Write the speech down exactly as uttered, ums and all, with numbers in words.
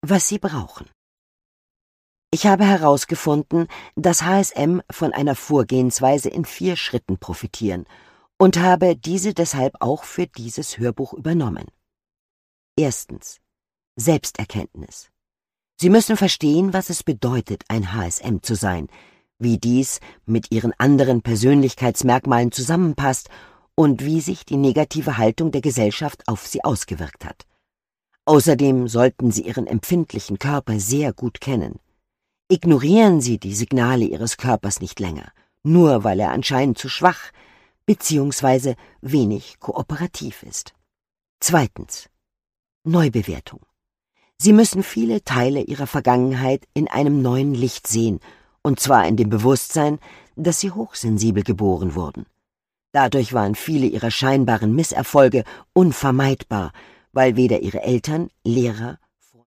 Was Sie brauchen. Ich habe herausgefunden, dass H S M von einer Vorgehensweise in vier Schritten profitieren und habe diese deshalb auch für dieses Hörbuch übernommen. Erstens. Selbsterkenntnis. Sie müssen verstehen, was es bedeutet, ein H S M zu sein, wie dies mit Ihren anderen Persönlichkeitsmerkmalen zusammenpasst und wie sich die negative Haltung der Gesellschaft auf Sie ausgewirkt hat. Außerdem sollten Sie Ihren empfindlichen Körper sehr gut kennen. Ignorieren Sie die Signale Ihres Körpers nicht länger, nur weil er anscheinend zu schwach bzw. wenig kooperativ ist. Zweitens. Neubewertung. Sie müssen viele Teile Ihrer Vergangenheit in einem neuen Licht sehen, und zwar in dem Bewusstsein, dass Sie hochsensibel geboren wurden. Dadurch waren viele Ihrer scheinbaren Misserfolge unvermeidbar, weil weder Ihre Eltern, Lehrer